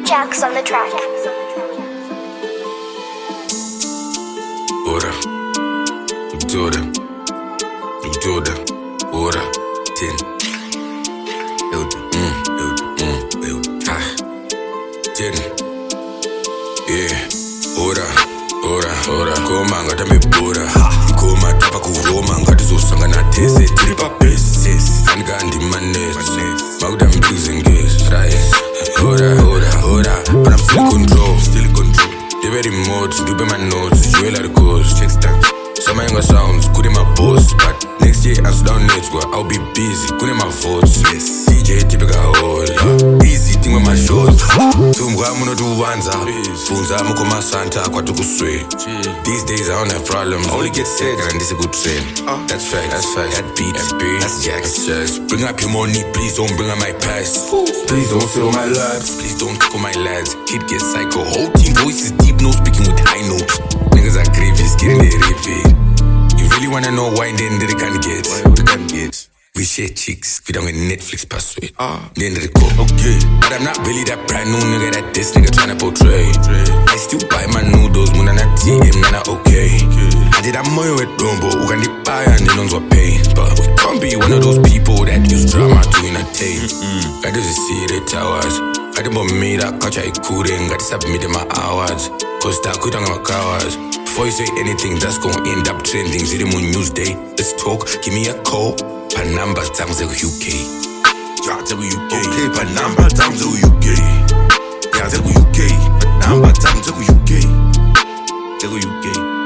Jax on the track. Ora, Dora, Dora, Ora, 10. Ora, koma ngata mebora koma tapa kuroma ngati zosangana tese tiri pa basis andikandi manese makuda mbizengezi right ora but I'm still in control ndibe remote ndibe my notes jewelry goes check stack some younger sounds kune my boss but next year I'm down network I'll be busy kune my votes yes DJ typical hola easy thing with my shows tumwa muno tuwanza funza mukoma santa kwatu kuswe these days I don't have problems I only get sick and this a good trend that's fact that beat that's Jax bring up your money please don't bring up my past please don't fill my lives please don't tickle my lads kid get psycho whole team voices deep no speaking with high notes niggas are grievous getting their repeat you really wanna know why then they can't get we share chicks, we don't get Netflix password. Then they go, okay. But I'm not really that brand new nigga that this nigga tryna portray. I still buy my noodles, muna na TM, nana okay. I did a moyo with Dumbo, who can buy and they don't pay. But we can't be one of those people that use drama to entertain. I just see the towers. I did me that catch I couldn't, got to submit my hours. Cause that could my cowards. Before you say anything, that's gonna end up trending. Zero Moon Newsday, let's talk, give me a call. Panamba times the UK. Yeah, the UK. Okay, Panamba times the UK. Yeah, the UK. Panamba times the UK. The UK.